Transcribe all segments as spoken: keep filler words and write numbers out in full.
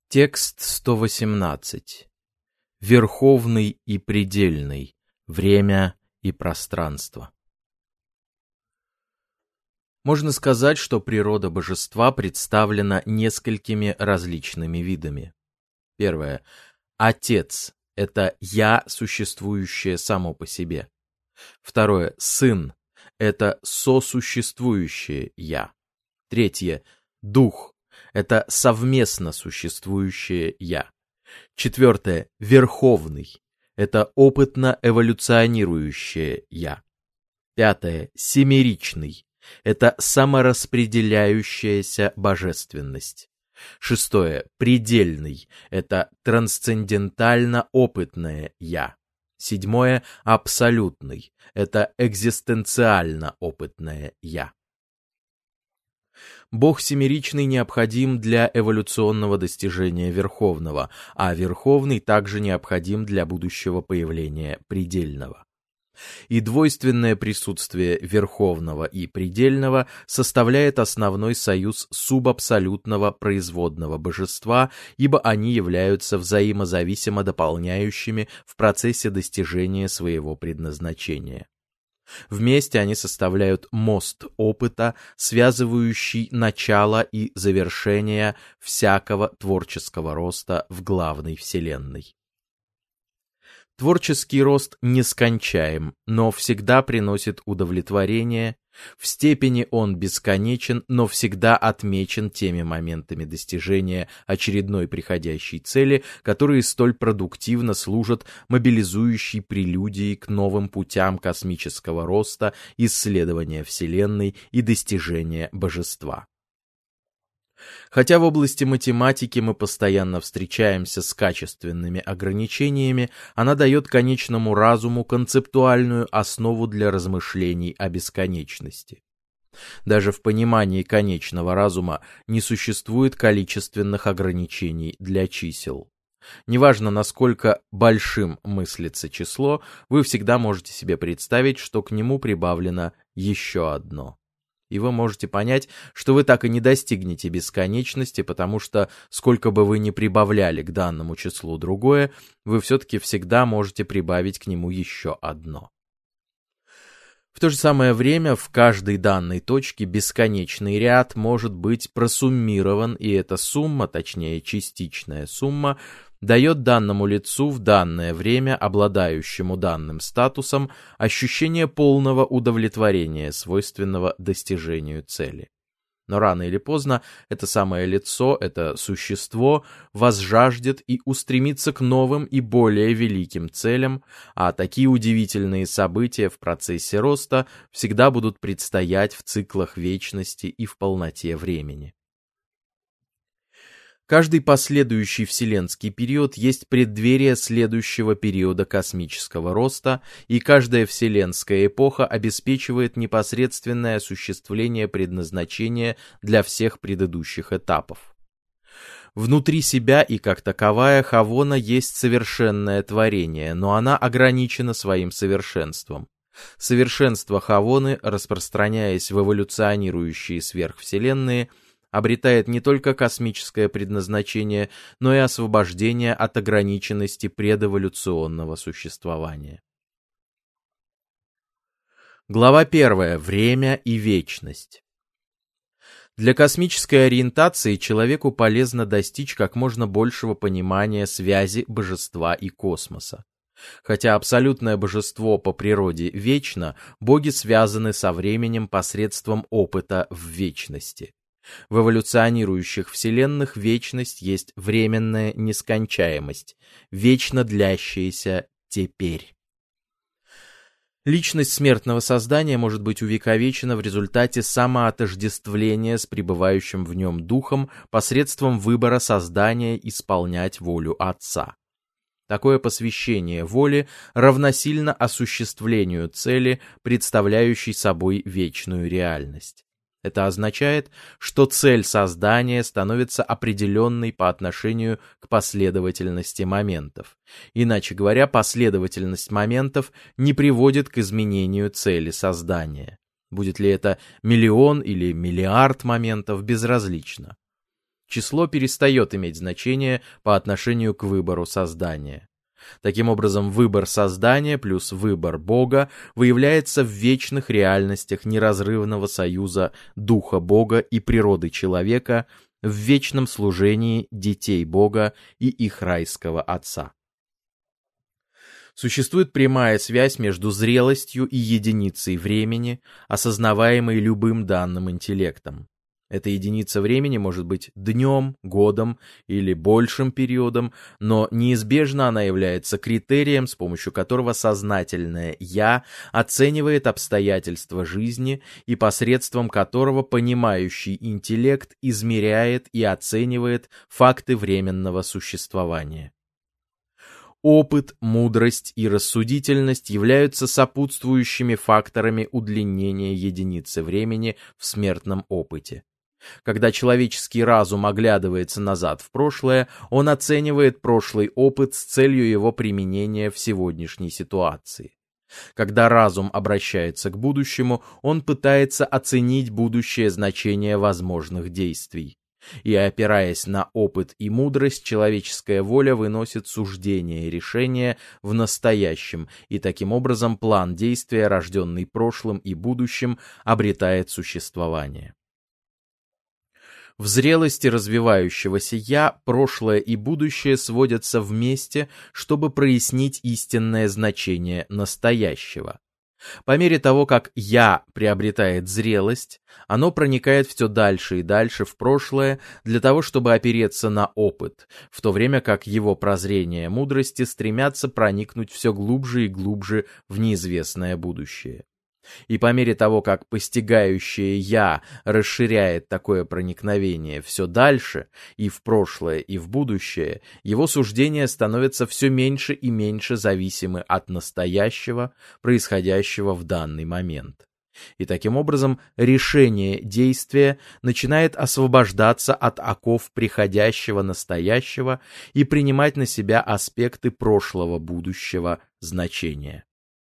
Текст сто восемнадцать. Верховный и предельный. Время и пространство. Можно сказать, что природа божества представлена несколькими различными видами. Первое. Отец — это «я», существующее само по себе. Второе. Сын — это сосуществующее «я». Третье. Дух — это совместно существующее «я». Четвертое. Верховный — это опытно эволюционирующее «я». Пятое. Семеричный — это самораспределяющаяся божественность. Шестое. Предельный — это трансцендентально-опытное «я». Седьмое. Абсолютный — это экзистенциально-опытное «я». Бог семеричный необходим для эволюционного достижения Верховного, а Верховный также необходим для будущего появления Предельного. И двойственное присутствие Верховного и Предельного составляет основной союз субабсолютного производного божества, ибо они являются взаимозависимо дополняющими в процессе достижения своего предназначения. Вместе они составляют мост опыта, связывающий начало и завершение всякого творческого роста в главной вселенной. Творческий рост нескончаем, но всегда приносит удовлетворение. В степени он бесконечен, но всегда отмечен теми моментами достижения очередной приходящей цели, которые столь продуктивно служат мобилизующей прелюдией к новым путям космического роста, исследования Вселенной и достижения божества. Хотя в области математики мы постоянно встречаемся с качественными ограничениями, она дает конечному разуму концептуальную основу для размышлений о бесконечности. Даже в понимании конечного разума не существует количественных ограничений для чисел. Неважно, насколько большим мыслится число, вы всегда можете себе представить, что к нему прибавлено еще одно. И вы можете понять, что вы так и не достигнете бесконечности, потому что, сколько бы вы ни прибавляли к данному числу другое, вы все-таки всегда можете прибавить к нему еще одно. В то же самое время в каждой данной точке бесконечный ряд может быть просуммирован, и эта сумма, точнее частичная сумма, дает данному лицу в данное время, обладающему данным статусом, ощущение полного удовлетворения, свойственного достижению цели. Но рано или поздно это самое лицо, это существо, возжаждет и устремится к новым и более великим целям, а такие удивительные события в процессе роста всегда будут предстоять в циклах вечности и в полноте времени. Каждый последующий вселенский период есть преддверие следующего периода космического роста, и каждая вселенская эпоха обеспечивает непосредственное осуществление предназначения для всех предыдущих этапов. Внутри себя и как таковая Хавона есть совершенное творение, но она ограничена своим совершенством. Совершенство Хавоны, распространяясь в эволюционирующие сверхвселенные, обретает не только космическое предназначение, но и освобождение от ограниченности предэволюционного существования. Глава первая. Время и вечность. Для космической ориентации человеку полезно достичь как можно большего понимания связи божества и космоса. Хотя абсолютное божество по природе вечно, боги связаны со временем посредством опыта в вечности. В эволюционирующих вселенных вечность есть временная нескончаемость, вечно длящаяся теперь. Личность смертного создания может быть увековечена в результате самоотождествления с пребывающим в нем духом посредством выбора создания исполнять волю Отца. Такое посвящение воли равносильно осуществлению цели, представляющей собой вечную реальность. Это означает, что цель создания становится определенной по отношению к последовательности моментов. Иначе говоря, последовательность моментов не приводит к изменению цели создания. Будет ли это миллион или миллиард моментов, безразлично. число перестает иметь значение по отношению к выбору создания. Таким образом, выбор создания плюс выбор Бога выявляется в вечных реальностях неразрывного союза Духа Бога и природы человека, в вечном служении детей Бога и их райского Отца. Существует прямая связь между зрелостью и единицей времени, осознаваемой любым данным интеллектом. Эта единица времени может быть днем, годом или большим периодом, но неизбежно она является критерием, с помощью которого сознательное «я» оценивает обстоятельства жизни и посредством которого понимающий интеллект измеряет и оценивает факты временного существования. Опыт, мудрость и рассудительность являются сопутствующими факторами удлинения единицы времени в смертном опыте. Когда человеческий разум оглядывается назад в прошлое, он оценивает прошлый опыт с целью его применения в сегодняшней ситуации. Когда разум обращается к будущему, он пытается оценить будущее значение возможных действий. И, опираясь на опыт и мудрость, человеческая воля выносит суждения и решения в настоящем, и таким образом план действия, рожденный прошлым и будущим, обретает существование. В зрелости развивающегося «я» прошлое и будущее сводятся вместе, чтобы прояснить истинное значение настоящего. По мере того, как «я» приобретает зрелость, оно проникает все дальше и дальше в прошлое для того, чтобы опереться на опыт, в то время как его прозрение мудрости стремятся проникнуть все глубже и глубже в неизвестное будущее. И по мере того, как постигающее «я» расширяет такое проникновение все дальше, и в прошлое, и в будущее, его суждения становятся все меньше и меньше зависимы от настоящего, происходящего в данный момент. И таким образом решение действия начинает освобождаться от оков приходящего настоящего и принимать на себя аспекты прошлого-будущего значения.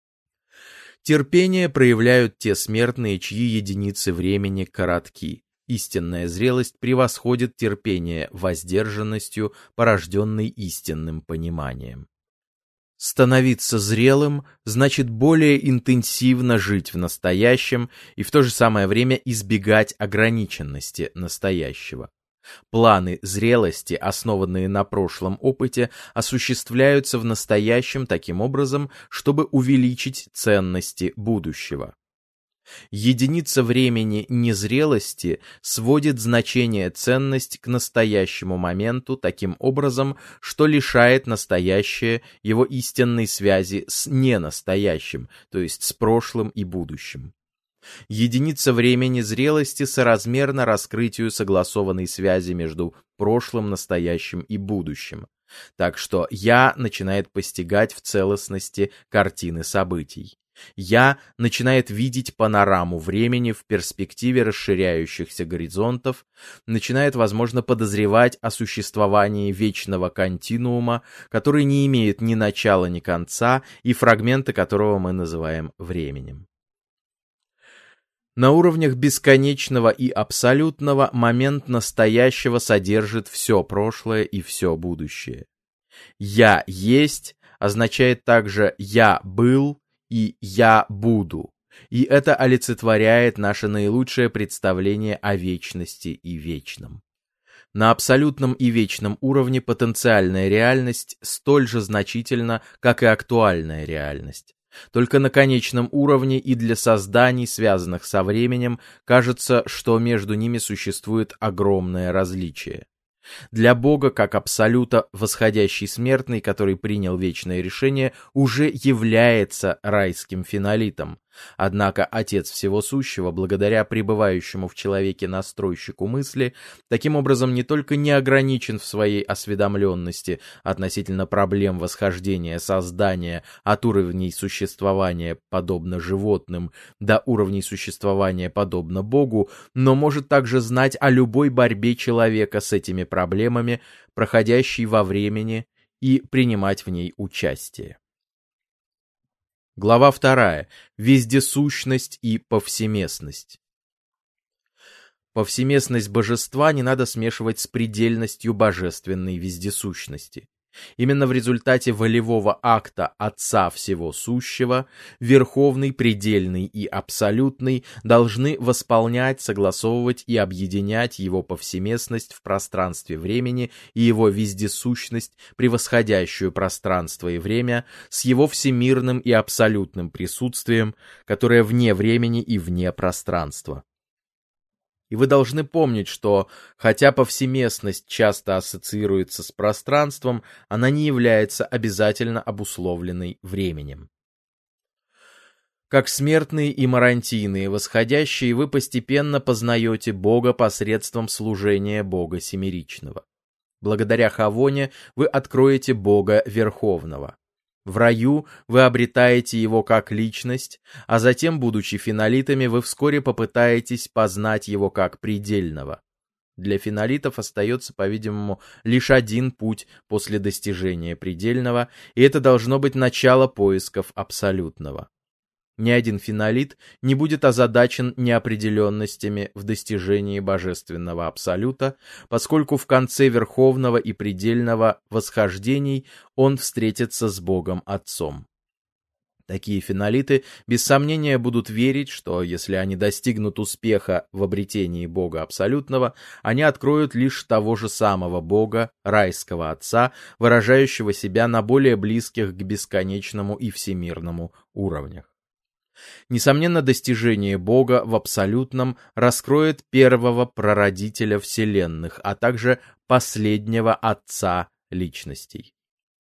Терпение проявляют те смертные, чьи единицы времени коротки. Истинная зрелость превосходит терпение воздержанностью, порожденной истинным пониманием. Становиться зрелым значит более интенсивно жить в настоящем и в то же самое время избегать ограниченности настоящего. Планы зрелости, основанные на прошлом опыте, осуществляются в настоящем таким образом, чтобы увеличить ценности будущего. Единица времени незрелости сводит значение ценность к настоящему моменту таким образом, что лишает настоящее его истинной связи с ненастоящим, то есть с прошлым и будущим. Единица времени зрелости соразмерна раскрытию согласованной связи между прошлым, настоящим и будущим, так что «я» начинает постигать в целостности картины событий. «Я» начинает видеть панораму времени в перспективе расширяющихся горизонтов, начинает, возможно, подозревать о существовании вечного континуума, который не имеет ни начала, ни конца, и фрагменты которого мы называем временем. На уровнях бесконечного и абсолютного момент настоящего содержит все прошлое и все будущее. «Я есть» означает также «я был» и «я буду», и это олицетворяет наше наилучшее представление о вечности и вечном. На абсолютном и вечном уровне потенциальная реальность столь же значительна, как и актуальная реальность. Только на конечном уровне и для созданий, связанных со временем, кажется, что между ними существует огромное различие. Для Бога, как абсолюта, восходящий смертный, который принял вечное решение, уже является райским фенолитом. Однако Отец Всего Сущего, благодаря пребывающему в человеке настройщику мысли, таким образом не только не ограничен в своей осведомленности относительно проблем восхождения создания от уровней существования подобно животным до уровней существования подобно Богу, но может также знать о любой борьбе человека с этими проблемами, проходящей во времени, и принимать в ней участие. Глава вторая. Вездесущность и повсеместность. Повсеместность божества не надо смешивать с предельностью божественной вездесущности. Именно в результате волевого акта Отца Всего Сущего Верховный, Предельный и Абсолютный должны восполнять, согласовывать и объединять его повсеместность в пространстве времени и его вездесущность, превосходящую пространство и время, с его всемирным и абсолютным присутствием, которое вне времени и вне пространства. И вы должны помнить, что, хотя повсеместность часто ассоциируется с пространством, она не является обязательно обусловленной временем. Как смертные и марантийные восходящие, вы постепенно познаете Бога посредством служения Бога Семеричного. Благодаря Хавоне вы откроете Бога Верховного. В раю вы обретаете его как личность, а затем, будучи фенолитами, вы вскоре попытаетесь познать его как предельного. Для фенолитов остается, по-видимому, лишь один путь после достижения предельного, и это должно быть начало поисков абсолютного. Ни один фенолит не будет озадачен неопределенностями в достижении божественного абсолюта, поскольку в конце верховного и предельного восхождений он встретится с Богом Отцом. Такие фенолиты без сомнения будут верить, что если они достигнут успеха в обретении Бога Абсолютного, они откроют лишь того же самого Бога, райского Отца, выражающего себя на более близких к бесконечному и всемирному уровнях. Несомненно, достижение Бога в абсолютном раскроет первого прародителя вселенных, а также последнего Отца личностей.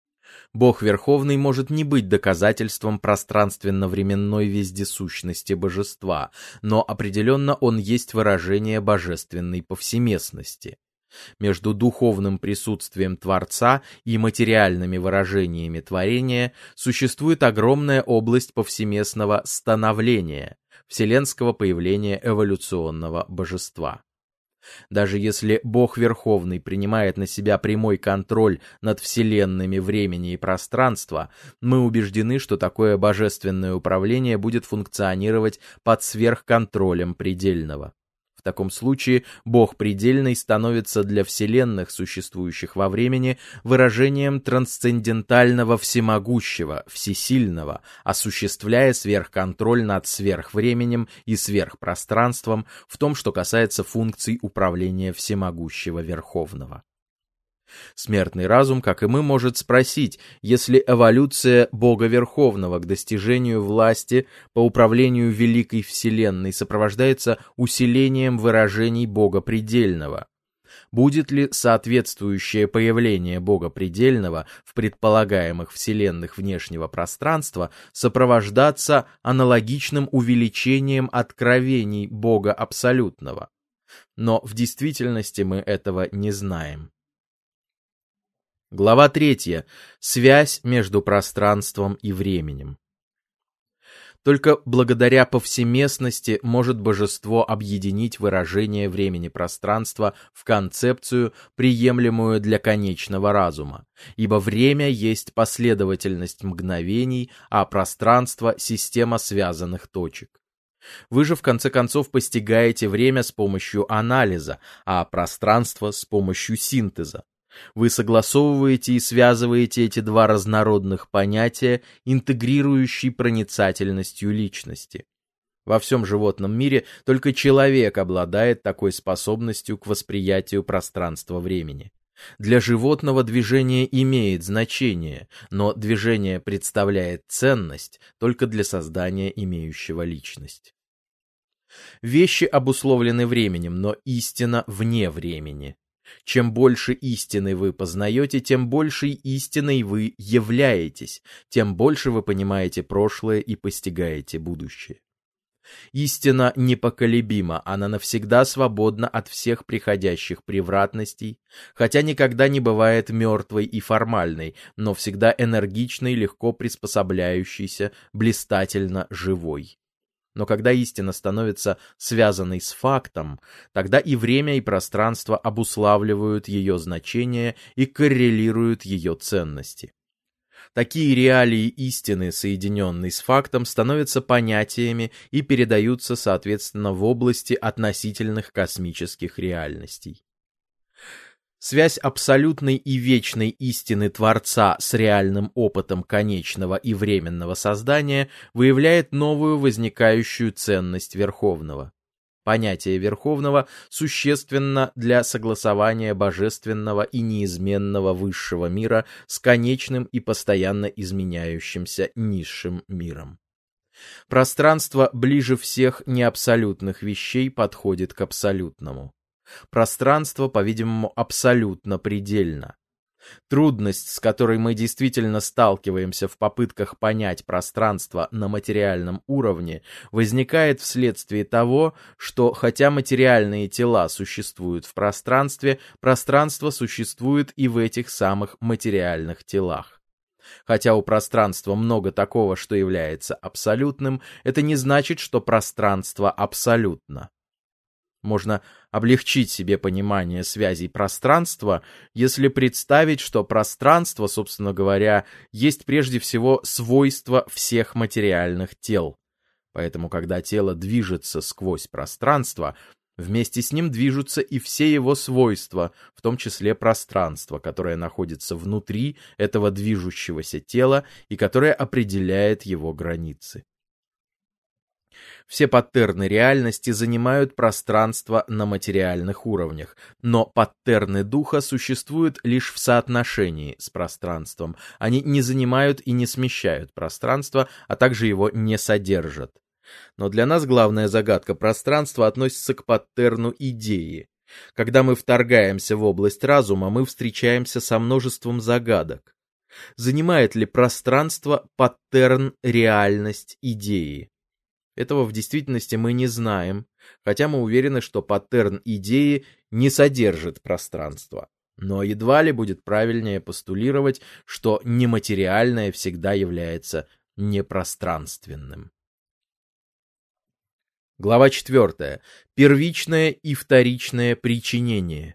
Бог Верховный может не быть доказательством пространственно-временной вездесущности божества, но определенно он есть выражение божественной повсеместности. Между духовным присутствием Творца и материальными выражениями творения существует огромная область повсеместного становления, вселенского появления эволюционного божества. Даже если Бог Верховный принимает на себя прямой контроль над вселенными времени и пространства, мы убеждены, что такое божественное управление будет функционировать под сверхконтролем предельного. В таком случае Бог Предельный становится для вселенных, существующих во времени, выражением трансцендентального всемогущего, всесильного, осуществляя сверхконтроль над сверхвременем и сверхпространством в том, что касается функций управления всемогущего Верховного. Смертный разум, как и мы, может спросить, если эволюция Бога Верховного к достижению власти по управлению Великой Вселенной сопровождается усилением выражений Бога Предельного, будет ли соответствующее появление Бога Предельного в предполагаемых вселенных внешнего пространства сопровождаться аналогичным увеличением откровений Бога Абсолютного? Но в действительности мы этого не знаем. Глава третья. Связь между пространством и временем. Только благодаря повсеместности может божество объединить выражение времени-пространства в концепцию, приемлемую для конечного разума, ибо время есть последовательность мгновений, а пространство — система связанных точек. Вы же в конце концов постигаете время с помощью анализа, а пространство — с помощью синтеза. Вы согласовываете и связываете эти два разнородных понятия, интегрирующей проницательностью личности. Во всем животном мире только человек обладает такой способностью к восприятию пространства-времени. Для животного движение имеет значение, но движение представляет ценность только для создания имеющего личность. Вещи обусловлены временем, но истина вне времени. Чем больше истины вы познаете, тем большей истиной вы являетесь, тем больше вы понимаете прошлое и постигаете будущее. Истина непоколебима, она навсегда свободна от всех приходящих превратностей, хотя никогда не бывает мертвой и формальной, но всегда энергичной, легко приспособляющейся, блистательно живой. Но когда истина становится связанной с фактом, тогда и время, и пространство обуславливают ее значение и коррелируют ее ценности. Такие реалии истины, соединенные с фактом, становятся понятиями и передаются, соответственно, в области относительных космических реальностей. Связь абсолютной и вечной истины Творца с реальным опытом конечного и временного создания выявляет новую возникающую ценность Верховного. Понятие Верховного существенно для согласования божественного и неизменного высшего мира с конечным и постоянно изменяющимся низшим миром. Пространство ближе всех неабсолютных вещей подходит к абсолютному. Пространство, по-видимому, абсолютно предельно. Трудность, с которой мы действительно сталкиваемся в попытках понять пространство на материальном уровне, возникает вследствие того, что хотя материальные тела существуют в пространстве, пространство существует и в этих самых материальных телах. Хотя у пространства много такого, что является абсолютным, это не значит, что пространство абсолютно. Можно облегчить себе понимание связей пространства, если представить, что пространство, собственно говоря, есть прежде всего свойство всех материальных тел. Поэтому, когда тело движется сквозь пространство, вместе с ним движутся и все его свойства, в том числе пространство, которое находится внутри этого движущегося тела и которое определяет его границы. Все паттерны реальности занимают пространство на материальных уровнях, но паттерны духа существуют лишь в соотношении с пространством. Они не занимают и не смещают пространство, а также его не содержат. Но для нас главная загадка пространства относится к паттерну идеи. Когда мы вторгаемся в область разума, мы встречаемся со множеством загадок. Занимает ли пространство паттерн реальность идеи? Этого в действительности мы не знаем, хотя мы уверены, что паттерн идеи не содержит пространства. Но едва ли будет правильнее постулировать, что нематериальное всегда является непространственным. Глава четвертая. Первичное и вторичное причинение.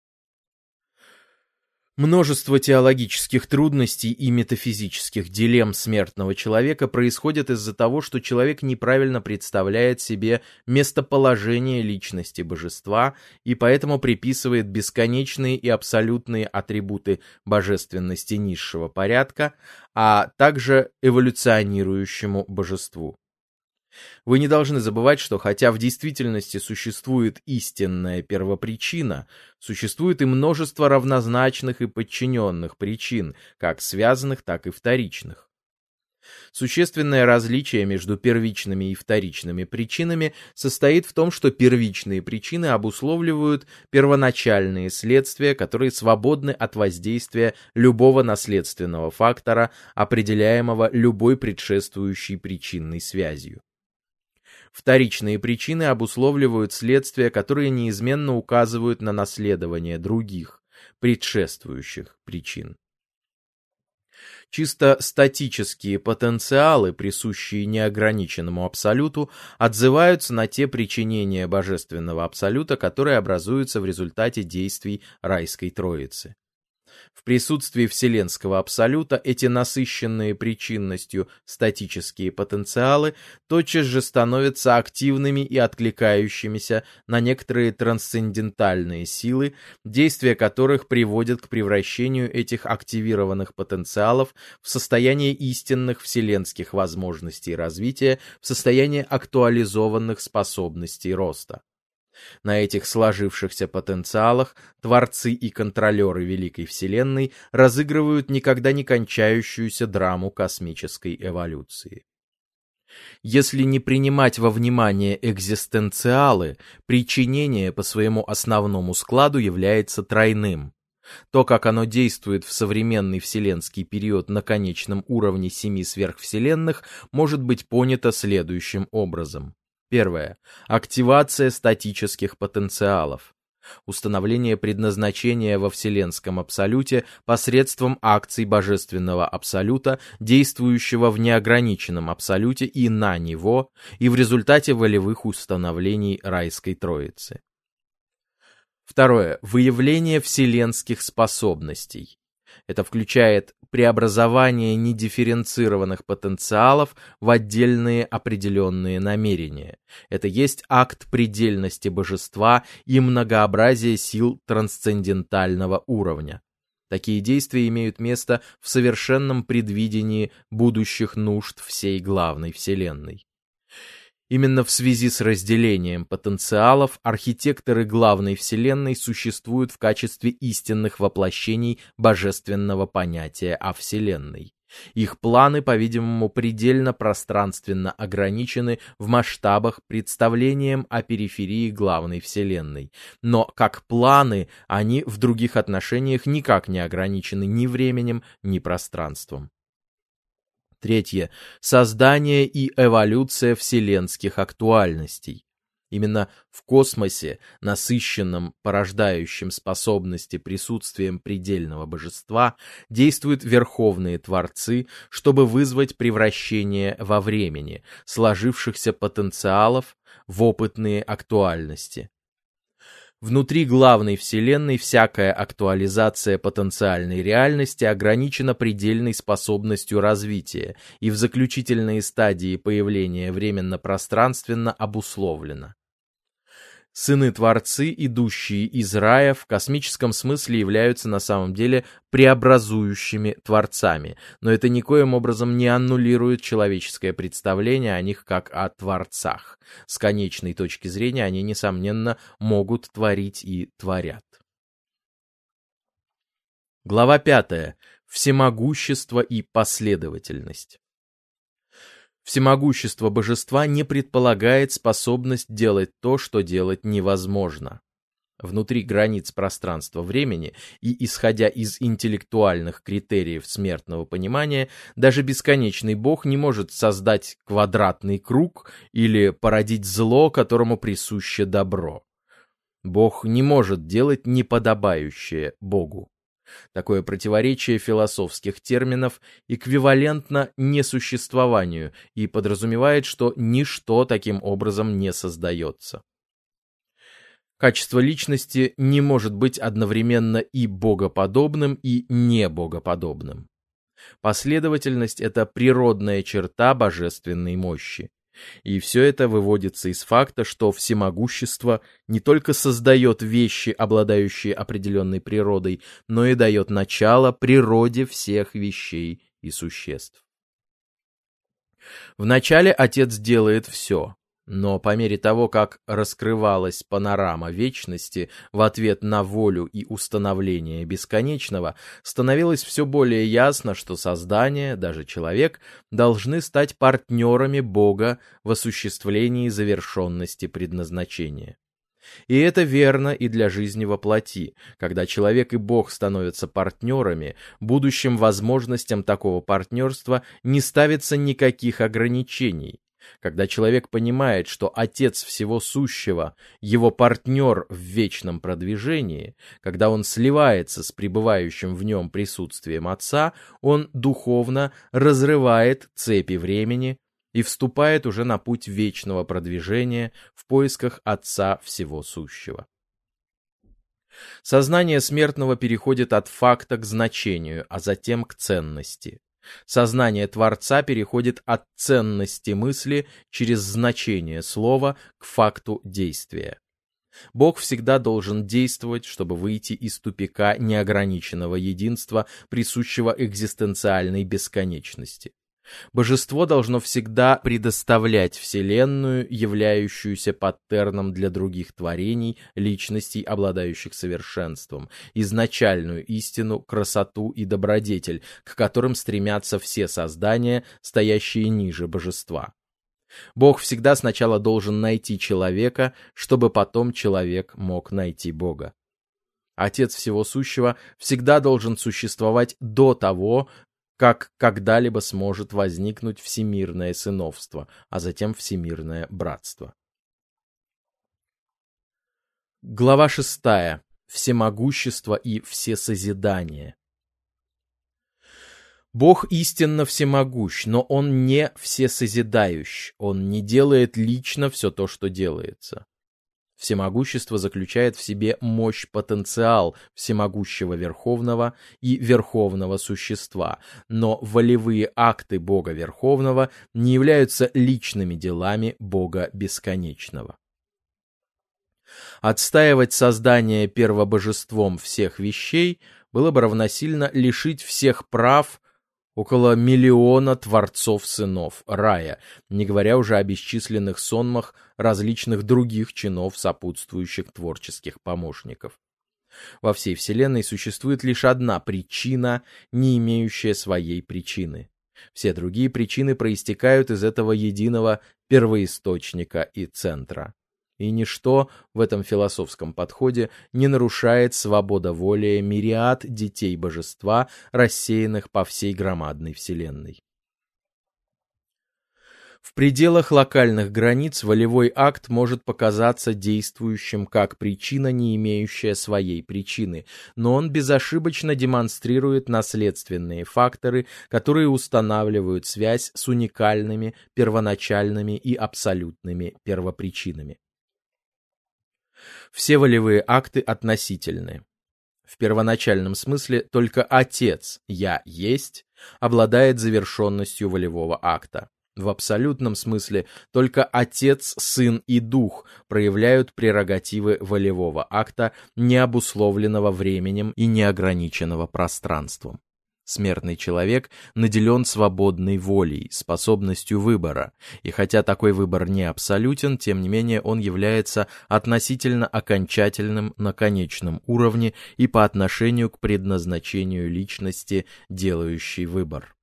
Множество теологических трудностей и метафизических дилемм смертного человека происходит из-за того, что человек неправильно представляет себе местоположение личности божества и поэтому приписывает бесконечные и абсолютные атрибуты божественности низшего порядка, а также эволюционирующему божеству. Вы не должны забывать, что хотя в действительности существует истинная первопричина, существует и множество равнозначных и подчиненных причин, как связанных, так и вторичных. Существенное различие между первичными и вторичными причинами состоит в том, что первичные причины обусловливают первоначальные следствия, которые свободны от воздействия любого наследственного фактора, определяемого любой предшествующей причинной связью. Вторичные причины обусловливают следствия, которые неизменно указывают на наследование других, предшествующих причин. Чисто статические потенциалы, присущие неограниченному абсолюту, отзываются на те причинения божественного абсолюта, которые образуются в результате действий райской троицы. В присутствии вселенского абсолюта эти насыщенные причинностью статические потенциалы тотчас же становятся активными и откликающимися на некоторые трансцендентальные силы, действия которых приводят к превращению этих активированных потенциалов в состояние истинных вселенских возможностей развития, в состояние актуализованных способностей роста. На этих сложившихся потенциалах творцы и контролеры Великой Вселенной разыгрывают никогда не кончающуюся драму космической эволюции. Если не принимать во внимание экзистенциалы, причинение по своему основному складу является тройным. То, как оно действует в современный вселенский период на конечном уровне семи сверхвселенных, может быть понято следующим образом. Первое. Активация статических потенциалов. Установление предназначения во вселенском абсолюте посредством акций божественного абсолюта, действующего в неограниченном абсолюте и на него, и в результате волевых установлений райской троицы. Второе. Выявление вселенских способностей. Это включает преобразование недифференцированных потенциалов в отдельные определенные намерения. Это есть акт предельности божества и многообразие сил трансцендентального уровня. Такие действия имеют место в совершенном предвидении будущих нужд всей главной Вселенной. Именно в связи с разделением потенциалов архитекторы главной Вселенной существуют в качестве истинных воплощений божественного понятия о Вселенной. Их планы, по-видимому, предельно пространственно ограничены в масштабах представлением о периферии главной Вселенной. Но как планы они в других отношениях никак не ограничены ни временем, ни пространством. Третье. Создание и эволюция вселенских актуальностей. Именно в космосе, насыщенном, порождающим способности присутствием предельного божества, действуют верховные творцы, чтобы вызвать превращение во времени сложившихся потенциалов в опытные актуальности. Внутри главной Вселенной всякая актуализация потенциальной реальности ограничена предельной способностью развития и в заключительные стадии появления временно-пространственно обусловлена. Сыны-творцы, идущие из рая, в космическом смысле являются на самом деле преобразующими творцами, но это никоим образом не аннулирует человеческое представление о них как о творцах. С конечной точки зрения они, несомненно, могут творить и творят. Глава пятая. Всемогущество и последовательность. Всемогущество божества не предполагает способность делать то, что делать невозможно. Внутри границ пространства-времени и исходя из интеллектуальных критериев смертного понимания, даже бесконечный Бог не может создать квадратный круг или породить зло, которому присуще добро. Бог не может делать неподобающее Богу. Такое противоречие философских терминов эквивалентно несуществованию и подразумевает, что ничто таким образом не создается. Качество личности не может быть одновременно и богоподобным, и небогоподобным. Последовательность — это природная черта божественной мощи. И все это выводится из факта, что всемогущество не только создает вещи, обладающие определенной природой, но и дает начало природе всех вещей и существ. Вначале Отец делает все, но по мере того, как раскрывалась панорама вечности в ответ на волю и установление бесконечного, становилось все более ясно, что создание, даже человек, должны стать партнерами Бога в осуществлении завершенности предназначения. И это верно и для жизни во плоти. Когда человек и Бог становятся партнерами, будущим возможностям такого партнерства не ставится никаких ограничений. Когда человек понимает, что Отец всего сущего, его партнер в вечном продвижении, когда он сливается с пребывающим в нем присутствием Отца, он духовно разрывает цепи времени и вступает уже на путь вечного продвижения в поисках Отца всего сущего. Сознание смертного переходит от факта к значению, а затем к ценности. Сознание Творца переходит от ценности мысли через значение слова к факту действия. Бог всегда должен действовать, чтобы выйти из тупика неограниченного единства, присущего экзистенциальной бесконечности. Божество должно всегда предоставлять Вселенную, являющуюся паттерном для других творений, личностей, обладающих совершенством, изначальную истину, красоту и добродетель, к которым стремятся все создания, стоящие ниже божества. Бог всегда сначала должен найти человека, чтобы потом человек мог найти Бога. Отец всего сущего всегда должен существовать до того, как когда-либо сможет возникнуть всемирное сыновство, а затем всемирное братство. Глава шестая. Всемогущество и всесозидание. Бог истинно всемогущ, но Он не всесозидающ, Он не делает лично все то, что делается. Всемогущество заключает в себе мощь-потенциал всемогущего Верховного и Верховного Существа, но волевые акты Бога Верховного не являются личными делами Бога Бесконечного. Отстаивать создание первобожеством всех вещей было бы равносильно лишить всех прав около миллиона творцов-сынов рая, не говоря уже о бесчисленных сонмах различных других чинов, сопутствующих творческих помощников. Во всей Вселенной существует лишь одна причина, не имеющая своей причины. Все другие причины проистекают из этого единого первоисточника и центра. И ничто в этом философском подходе не нарушает свободоволия мириад детей божества, рассеянных по всей громадной Вселенной. В пределах локальных границ волевой акт может показаться действующим как причина, не имеющая своей причины, но он безошибочно демонстрирует наследственные факторы, которые устанавливают связь с уникальными, первоначальными и абсолютными первопричинами. Все волевые акты относительны. В первоначальном смысле только Отец «Я есть» обладает завершенностью волевого акта. В абсолютном смысле только Отец, Сын и Дух проявляют прерогативы волевого акта, не обусловленного временем и не ограниченного пространством. Смертный человек наделен свободной волей, способностью выбора, и хотя такой выбор не абсолютен, тем не менее он является относительно окончательным на конечном уровне и по отношению к предназначению личности, делающей выбор.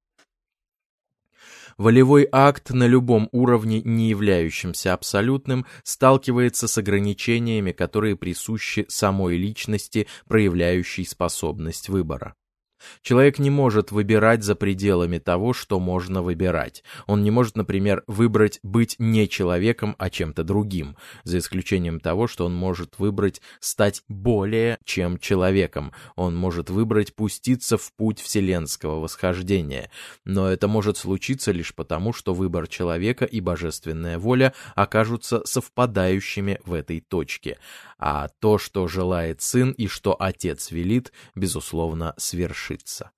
Волевой акт на любом уровне, не являющимся абсолютным, сталкивается с ограничениями, которые присущи самой личности, проявляющей способность выбора. Человек не может выбирать за пределами того, что можно выбирать. Он не может, например, выбрать быть не человеком, а чем-то другим, за исключением того, что он может выбрать стать более чем человеком. Он может выбрать пуститься в путь вселенского восхождения. Но это может случиться лишь потому, что выбор человека и божественная воля окажутся совпадающими в этой точке. А то, что желает Сын и что Отец велит, безусловно, свершится.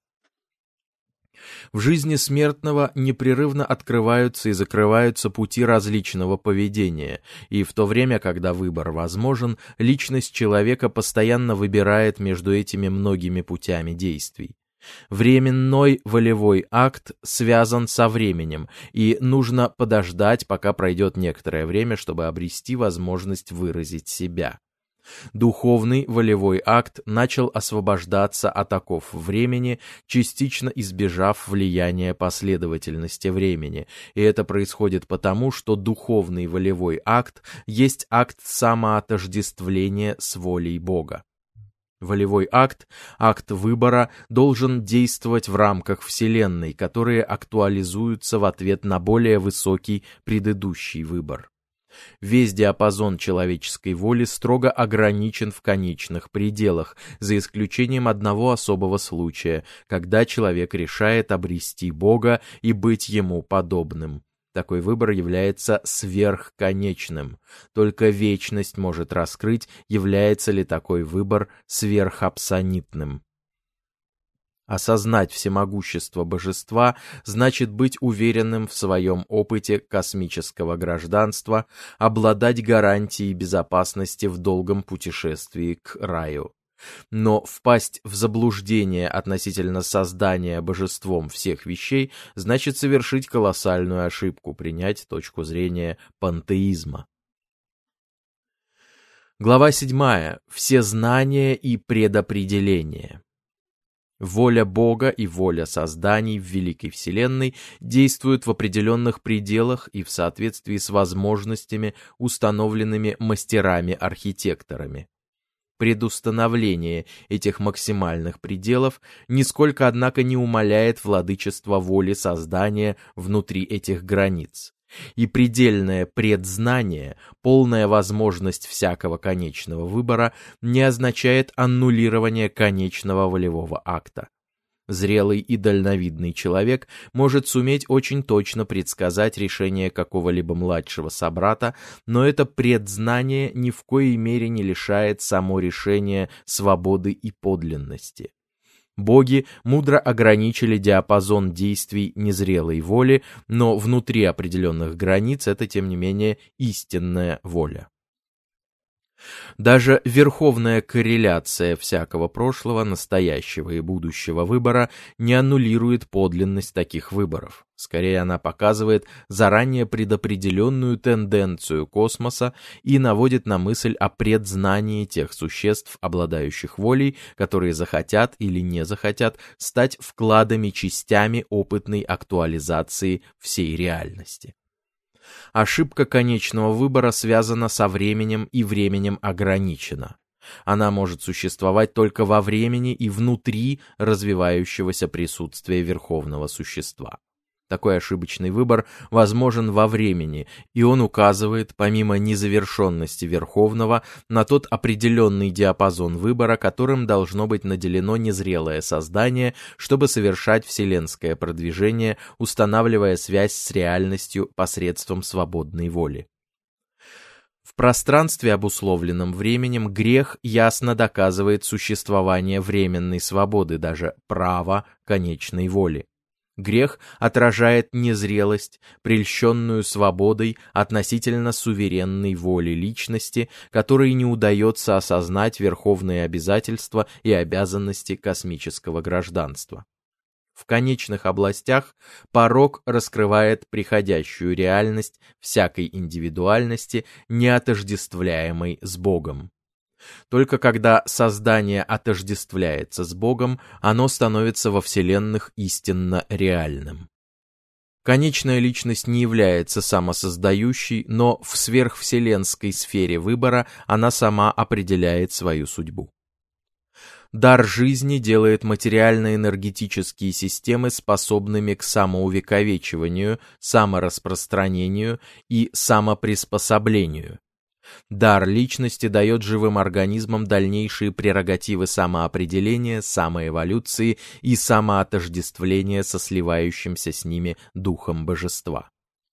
В жизни смертного непрерывно открываются и закрываются пути различного поведения, и в то время, когда выбор возможен, личность человека постоянно выбирает между этими многими путями действий. Временной волевой акт связан со временем, и нужно подождать, пока пройдет некоторое время, чтобы обрести возможность выразить себя. Духовный волевой акт начал освобождаться от оков времени, частично избежав влияния последовательности времени, и это происходит потому, что духовный волевой акт есть акт самоотождествления с волей Бога. Волевой акт, акт выбора, должен действовать в рамках Вселенной, которые актуализуются в ответ на более высокий предыдущий выбор. Весь диапазон человеческой воли строго ограничен в конечных пределах, за исключением одного особого случая, когда человек решает обрести Бога и быть Ему подобным. Такой выбор является сверхконечным. Только вечность может раскрыть, является ли такой выбор сверхабсонитным. Осознать всемогущество божества значит быть уверенным в своем опыте космического гражданства, обладать гарантией безопасности в долгом путешествии к раю. Но впасть в заблуждение относительно создания божеством всех вещей значит совершить колоссальную ошибку, принять точку зрения пантеизма. Глава седьмая. Всезнание и предопределение. Воля Бога и воля созданий в Великой Вселенной действуют в определенных пределах и в соответствии с возможностями, установленными мастерами-архитекторами. Предустановление этих максимальных пределов нисколько, однако, не умаляет владычество воли создания внутри этих границ. И предельное предзнание, полная возможность всякого конечного выбора, не означает аннулирование конечного волевого акта. Зрелый и дальновидный человек может суметь очень точно предсказать решение какого-либо младшего собрата, но это предзнание ни в коей мере не лишает само решение свободы и подлинности. Боги мудро ограничили диапазон действий незрелой воли, но внутри определенных границ это, тем не менее, истинная воля. Даже верховная корреляция всякого прошлого, настоящего и будущего выбора не аннулирует подлинность таких выборов. Скорее, она показывает заранее предопределенную тенденцию космоса и наводит на мысль о предзнании тех существ, обладающих волей, которые захотят или не захотят стать вкладами, частями опытной актуализации всей реальности. Ошибка конечного выбора связана со временем и временем ограничена. Она может существовать только во времени и внутри развивающегося присутствия верховного существа. Такой ошибочный выбор возможен во времени, и он указывает, помимо незавершенности Верховного, на тот определенный диапазон выбора, которым должно быть наделено незрелое создание, чтобы совершать вселенское продвижение, устанавливая связь с реальностью посредством свободной воли. В пространстве, обусловленном временем, грех ясно доказывает существование временной свободы, даже права конечной воли. Грех отражает незрелость, прельщенную свободой относительно суверенной воли личности, которой не удается осознать верховные обязательства и обязанности космического гражданства. В конечных областях порок раскрывает приходящую реальность всякой индивидуальности, не отождествляемой с Богом. Только когда создание отождествляется с Богом, оно становится во вселенных истинно реальным. Конечная личность не является самосоздающей, но в сверхвселенской сфере выбора она сама определяет свою судьбу. Дар жизни делает материально-энергетические системы способными к самоувековечиванию, самораспространению и самоприспособлению. Дар личности дает живым организмам дальнейшие прерогативы самоопределения, самоэволюции и самоотождествления со сливающимся с ними духом божества.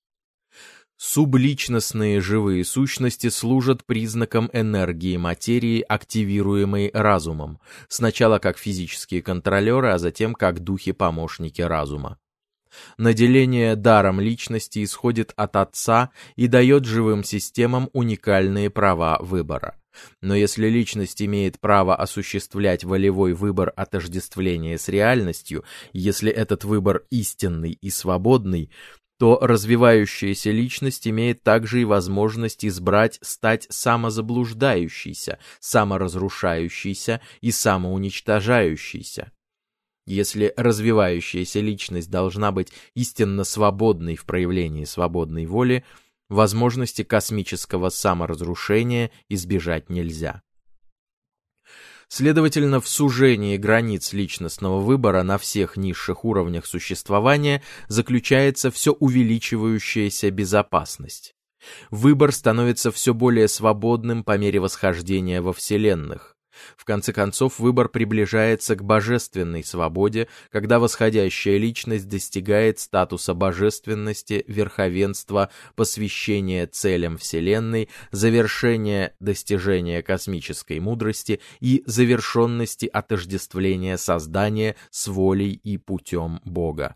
Субличностные живые сущности служат признаком энергии материи, активируемой разумом, сначала как физические контролеры, а затем как духи-помощники разума. Наделение даром личности исходит от Отца и дает живым системам уникальные права выбора. Но если личность имеет право осуществлять волевой выбор отождествления с реальностью, если этот выбор истинный и свободный, то развивающаяся личность имеет также и возможность избрать стать самозаблуждающейся, саморазрушающейся и самоуничтожающейся. Если развивающаяся личность должна быть истинно свободной в проявлении свободной воли, возможности космического саморазрушения избежать нельзя. Следовательно, в сужении границ личностного выбора на всех низших уровнях существования заключается все увеличивающаяся безопасность. Выбор становится все более свободным по мере восхождения во вселенных. В конце концов, выбор приближается к божественной свободе, когда восходящая личность достигает статуса божественности, верховенства, посвящения целям Вселенной, завершения достижения космической мудрости и завершенности отождествления создания с волей и путем Бога.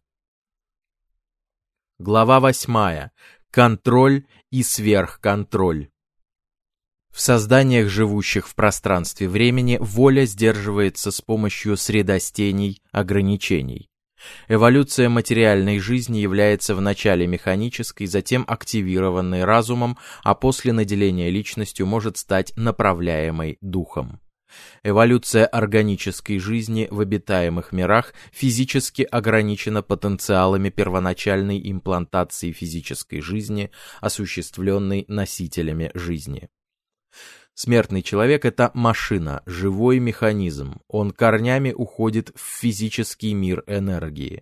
Глава восьмая. Контроль и сверхконтроль. В созданиях, живущих в пространстве времени, воля сдерживается с помощью средостений, ограничений. Эволюция материальной жизни является вначале механической, затем активированной разумом, а после наделения личностью может стать направляемой духом. Эволюция органической жизни в обитаемых мирах физически ограничена потенциалами первоначальной имплантации физической жизни, осуществленной носителями жизни. Смертный человек — это машина, живой механизм, он корнями уходит в физический мир энергии.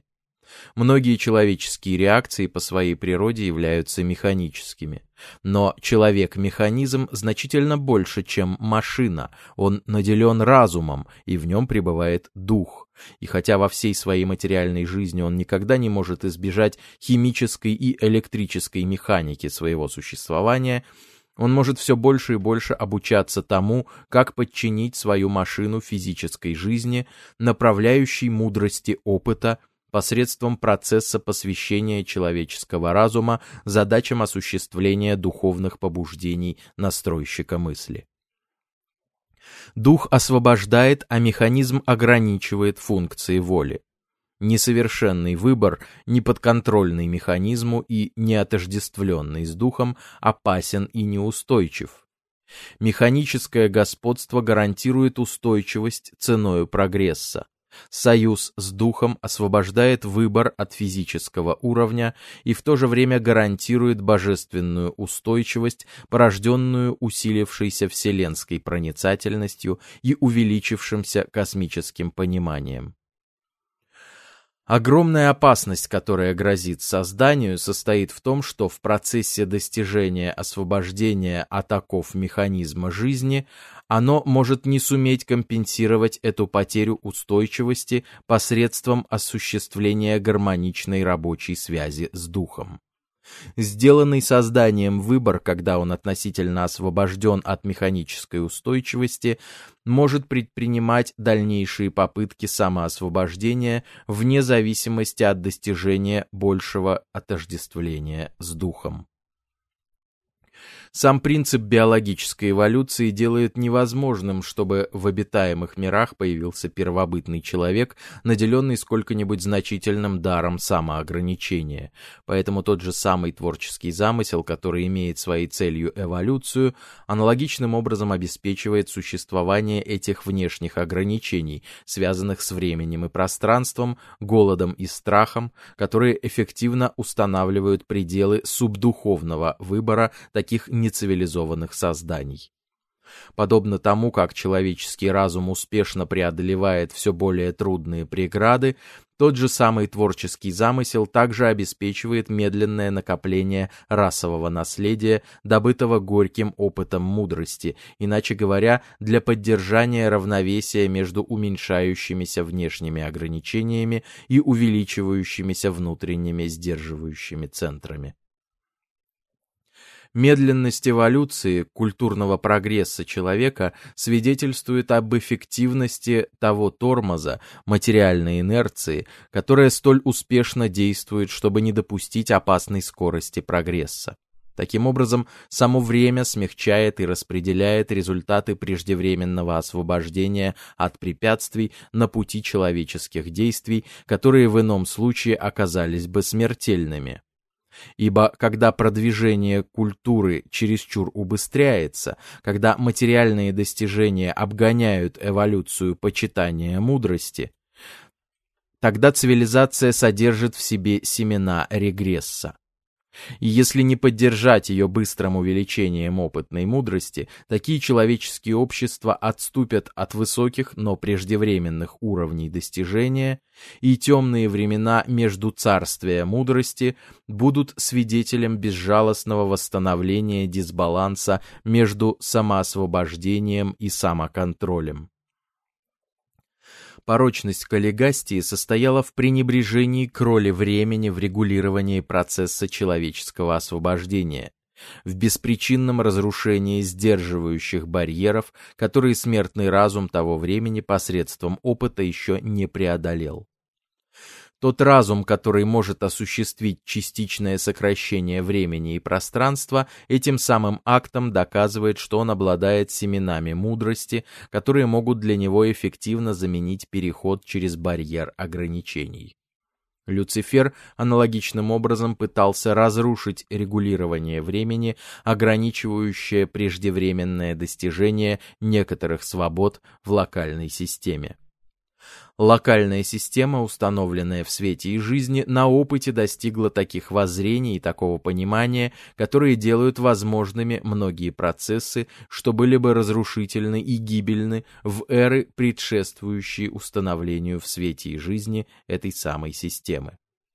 Многие человеческие реакции по своей природе являются механическими. Но человек-механизм значительно больше, чем машина. Он наделен разумом, и в нем пребывает дух. И хотя во всей своей материальной жизни он никогда не может избежать химической и электрической механики своего существования, он может все больше и больше обучаться тому, как подчинить свою машину физической жизни, направляющей мудрости опыта, посредством процесса посвящения человеческого разума задачам осуществления духовных побуждений настройщика мысли. Дух освобождает, а механизм ограничивает функции воли. Несовершенный выбор, неподконтрольный механизму и неотождествленный с духом, опасен и неустойчив. Механическое господство гарантирует устойчивость ценою прогресса. Союз с духом освобождает выбор от физического уровня и в то же время гарантирует божественную устойчивость, порожденную усилившейся вселенской проницательностью и увеличившимся космическим пониманием. Огромная опасность, которая грозит созданию, состоит в том, что в процессе достижения освобождения от оков механизма жизни оно может не суметь компенсировать эту потерю устойчивости посредством осуществления гармоничной рабочей связи с духом. Сделанный созданием выбор, когда он относительно освобожден от механической устойчивости, может предпринимать дальнейшие попытки самоосвобождения вне зависимости от достижения большего отождествления с духом. Сам принцип биологической эволюции делает невозможным, чтобы в обитаемых мирах появился первобытный человек, наделенный сколько-нибудь значительным даром самоограничения. Поэтому тот же самый творческий замысел, который имеет своей целью эволюцию, аналогичным образом обеспечивает существование этих внешних ограничений, связанных с временем и пространством, голодом и страхом, которые эффективно устанавливают пределы субдуховного выбора таких нецивилизованных созданий. Подобно тому, как человеческий разум успешно преодолевает все более трудные преграды, тот же самый творческий замысел также обеспечивает медленное накопление расового наследия, добытого горьким опытом мудрости, иначе говоря, для поддержания равновесия между уменьшающимися внешними ограничениями и увеличивающимися внутренними сдерживающими центрами. Медленность эволюции культурного прогресса человека свидетельствует об эффективности того тормоза, материальной инерции, которая столь успешно действует, чтобы не допустить опасной скорости прогресса. Таким образом, само время смягчает и распределяет результаты преждевременного освобождения от препятствий на пути человеческих действий, которые в ином случае оказались бы смертельными. Ибо когда продвижение культуры чересчур убыстряется, когда материальные достижения обгоняют эволюцию почитания мудрости, тогда цивилизация содержит в себе семена регресса. И если не поддержать ее быстрым увеличением опытной мудрости, такие человеческие общества отступят от высоких, но преждевременных уровней достижения, и темные времена между царствия мудрости будут свидетелем безжалостного восстановления дисбаланса между самоосвобождением и самоконтролем. Порочность каллигастии состояла в пренебрежении к роли времени в регулировании процесса человеческого освобождения, в беспричинном разрушении сдерживающих барьеров, которые смертный разум того времени посредством опыта еще не преодолел. Тот разум, который может осуществить частичное сокращение времени и пространства, этим самым актом доказывает, что он обладает семенами мудрости, которые могут для него эффективно заменить переход через барьер ограничений. Люцифер аналогичным образом пытался разрушить регулирование времени, ограничивающее преждевременное достижение некоторых свобод в локальной системе. Локальная система, установленная в свете и жизни, на опыте достигла таких воззрений и такого понимания, которые делают возможными многие процессы, что были бы разрушительны и гибельны в эры, предшествующие установлению в свете и жизни этой самой системы.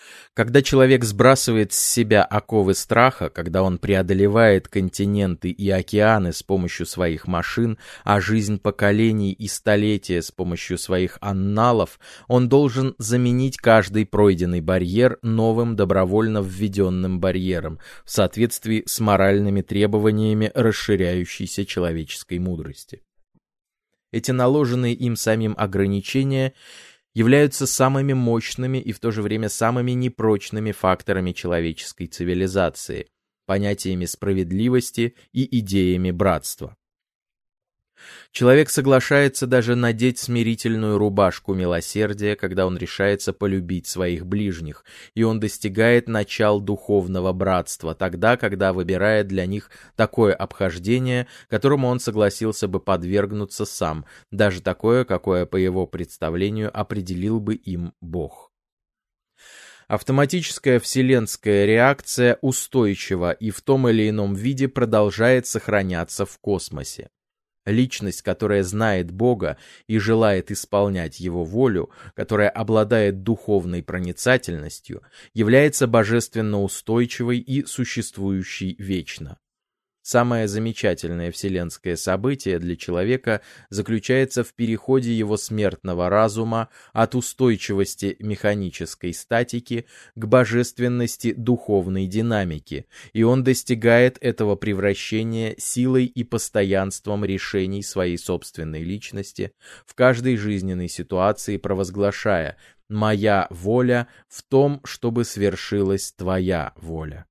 Когда человек сбрасывает с себя оковы страха, когда он преодолевает континенты и океаны с помощью своих машин, а жизнь поколений и столетия с помощью своих анналов, он должен заменить каждый пройденный барьер новым добровольно введенным барьером в соответствии с моральными требованиями расширяющейся человеческой мудрости. Эти наложенные им самим ограничения являются самыми мощными и в то же время самыми непрочными факторами человеческой цивилизации, понятиями справедливости и идеями братства. Человек соглашается даже надеть смирительную рубашку милосердия, когда он решается полюбить своих ближних, и он достигает начал духовного братства, тогда, когда выбирает для них такое обхождение, которому он согласился бы подвергнуться сам, даже такое, какое, по его представлению, определил бы им Бог. Автоматическая вселенская реакция устойчива и в том или ином виде продолжает сохраняться в космосе. Личность, которая знает Бога и желает исполнять Его волю, которая обладает духовной проницательностью, является божественно устойчивой и существующей вечно. Самое замечательное вселенское событие для человека заключается в переходе его смертного разума от устойчивости механической статики к божественности духовной динамики, и он достигает этого превращения силой и постоянством решений своей собственной личности в каждой жизненной ситуации, провозглашая «Моя воля в том, чтобы свершилась Твоя воля».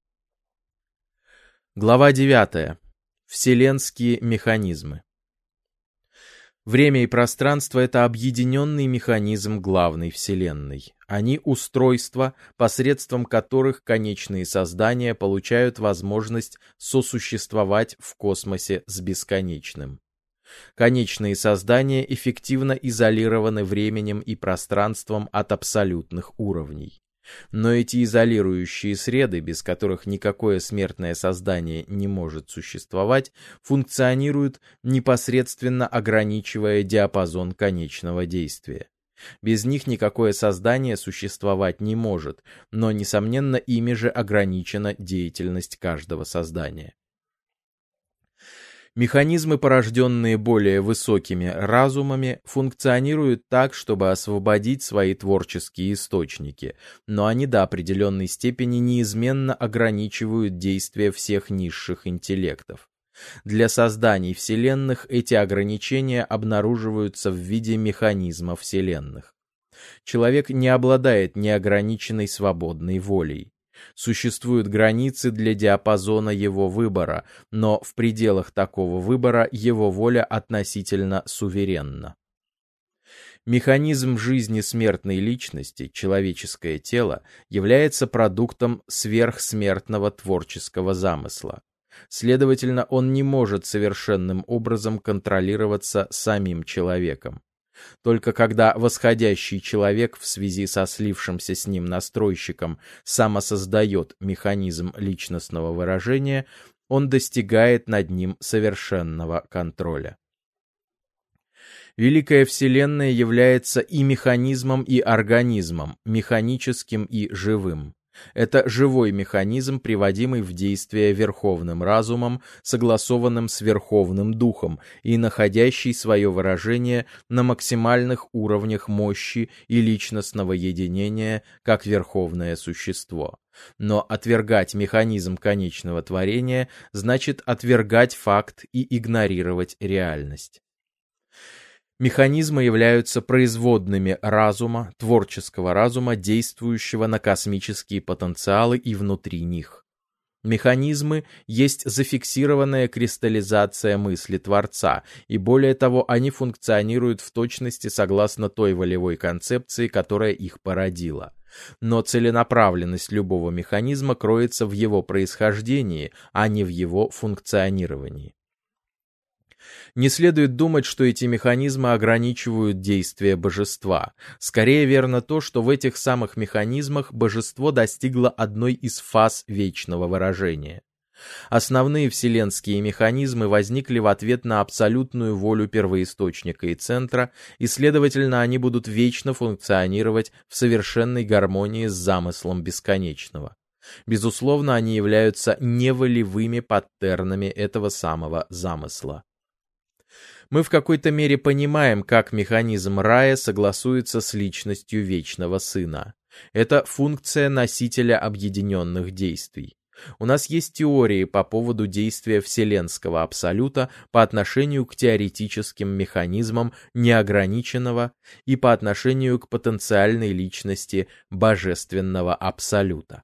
Глава девятая. Вселенские механизмы. Время и пространство — это объединенный механизм главной Вселенной. Они — устройства, посредством которых конечные создания получают возможность сосуществовать в космосе с бесконечным. Конечные создания эффективно изолированы временем и пространством от абсолютных уровней. Но эти изолирующие среды, без которых никакое смертное создание не может существовать, функционируют, непосредственно ограничивая диапазон конечного действия. Без них никакое создание существовать не может, но, несомненно, ими же ограничена деятельность каждого создания. Механизмы, порожденные более высокими разумами, функционируют так, чтобы освободить свои творческие источники, но они до определенной степени неизменно ограничивают действия всех низших интеллектов. Для созданий вселенных эти ограничения обнаруживаются в виде механизма вселенных. Человек не обладает неограниченной свободной волей. Существуют границы для диапазона его выбора, но в пределах такого выбора его воля относительно суверенна. Механизм жизни смертной личности, человеческое тело, является продуктом сверхсмертного творческого замысла. Следовательно, он не может совершенным образом контролироваться самим человеком. Только когда восходящий человек в связи со слившимся с ним настройщиком самосоздает механизм личностного выражения, он достигает над ним совершенного контроля. Великая Вселенная является и механизмом, и организмом, механическим и живым. Это живой механизм, приводимый в действие Верховным Разумом, согласованным с Верховным Духом и находящий свое выражение на максимальных уровнях мощи и личностного единения как Верховное Существо. Но отвергать механизм конечного творения значит отвергать факт и игнорировать реальность. Механизмы являются производными разума, творческого разума, действующего на космические потенциалы и внутри них. Механизмы есть зафиксированная кристаллизация мысли Творца, и более того, они функционируют в точности согласно той волевой концепции, которая их породила. Но целенаправленность любого механизма кроется в его происхождении, а не в его функционировании. Не следует думать, что эти механизмы ограничивают действия божества. Скорее верно то, что в этих самых механизмах божество достигло одной из фаз вечного выражения. Основные вселенские механизмы возникли в ответ на абсолютную волю первоисточника и центра, и, следовательно, они будут вечно функционировать в совершенной гармонии с замыслом бесконечного. Безусловно, они являются неволевыми паттернами этого самого замысла. Мы в какой-то мере понимаем, как механизм рая согласуется с личностью Вечного Сына. Это функция носителя объединенных действий. У нас есть теории по поводу действия Вселенского Абсолюта по отношению к теоретическим механизмам неограниченного и по отношению к потенциальной личности Божественного Абсолюта.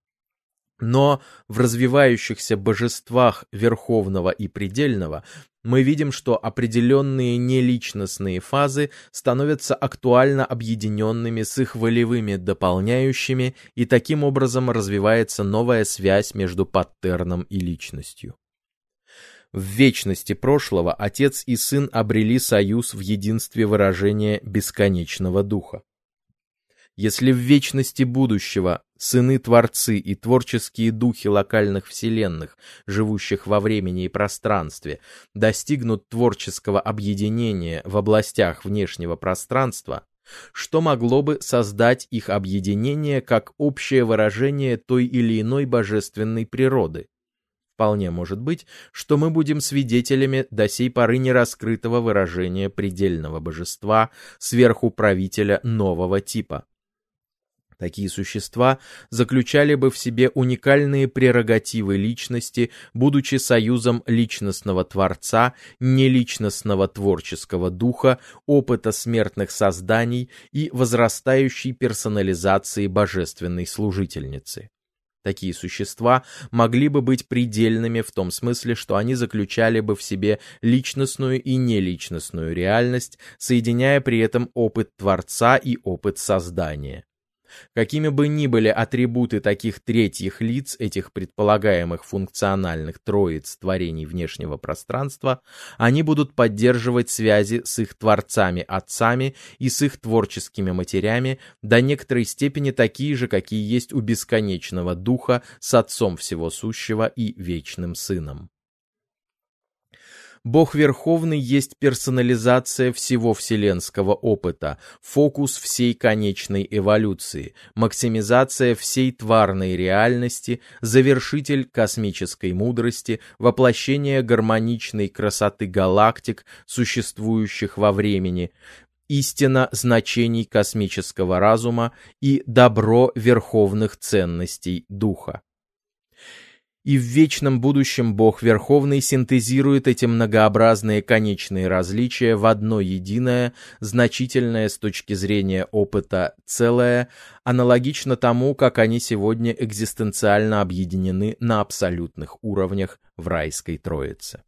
Но в развивающихся божествах Верховного и Предельного мы видим, что определенные неличностные фазы становятся актуально объединенными с их волевыми дополняющими, и таким образом развивается новая связь между паттерном и личностью. В вечности прошлого Отец и Сын обрели союз в единстве выражения бесконечного Духа. Если в вечности будущего сыны-творцы и творческие духи локальных вселенных, живущих во времени и пространстве, достигнут творческого объединения в областях внешнего пространства, что могло бы создать их объединение как общее выражение той или иной божественной природы? Вполне может быть, что мы будем свидетелями до сей поры нераскрытого выражения предельного божества сверху правителя нового типа. Такие существа заключали бы в себе уникальные прерогативы личности, будучи союзом личностного Творца, неличностного творческого духа, опыта смертных созданий и возрастающей персонализации божественной служительницы. Такие существа могли бы быть предельными в том смысле, что они заключали бы в себе личностную и неличностную реальность, соединяя при этом опыт Творца и опыт создания. Какими бы ни были атрибуты таких третьих лиц, этих предполагаемых функциональных троиц творений внешнего пространства, они будут поддерживать связи с их творцами-отцами и с их творческими матерями, до некоторой степени такие же, какие есть у бесконечного Духа с Отцом Всего Сущего и Вечным Сыном. Бог Верховный есть персонализация всего вселенского опыта, фокус всей конечной эволюции, максимизация всей тварной реальности, завершитель космической мудрости, воплощение гармоничной красоты галактик, существующих во времени, истина значений космического разума и добро верховных ценностей Духа. И в вечном будущем Бог Верховный синтезирует эти многообразные конечные различия в одно единое, значительное с точки зрения опыта целое, аналогично тому, как они сегодня экзистенциально объединены на абсолютных уровнях в райской Троице.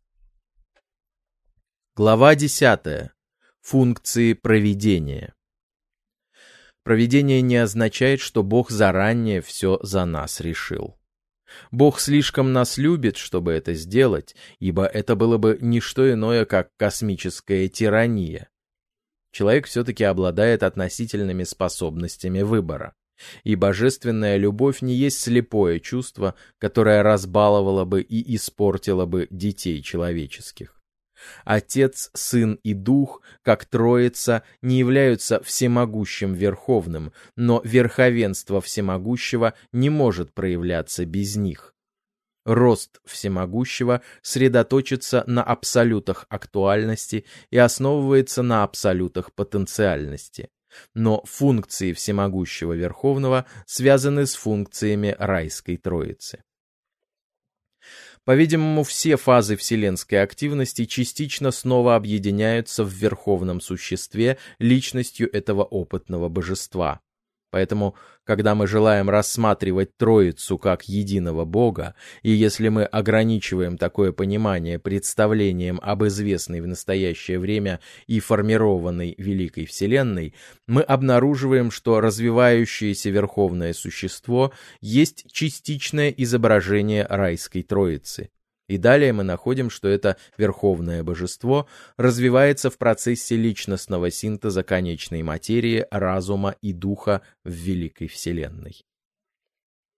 Глава десятая. Функции провидения. Провидение не означает, что Бог заранее все за нас решил. Бог слишком нас любит, чтобы это сделать, ибо это было бы не что иное, как космическая тирания. Человек все-таки обладает относительными способностями выбора, и божественная любовь не есть слепое чувство, которое разбаловало бы и испортило бы детей человеческих. Отец, Сын и Дух, как Троица, не являются всемогущим Верховным, но верховенство всемогущего не может проявляться без них. Рост всемогущего средоточится на абсолютах актуальности и основывается на абсолютах потенциальности. Но функции всемогущего Верховного связаны с функциями райской Троицы. По-видимому, все фазы вселенской активности частично снова объединяются в верховном существе личностью этого опытного божества. Поэтому, когда мы желаем рассматривать Троицу как единого Бога, и если мы ограничиваем такое понимание представлением об известной в настоящее время и формированной Великой Вселенной, мы обнаруживаем, что развивающееся Верховное Существо есть частичное изображение райской Троицы. И далее мы находим, что это Верховное Божество развивается в процессе личностного синтеза конечной материи, разума и духа в Великой Вселенной.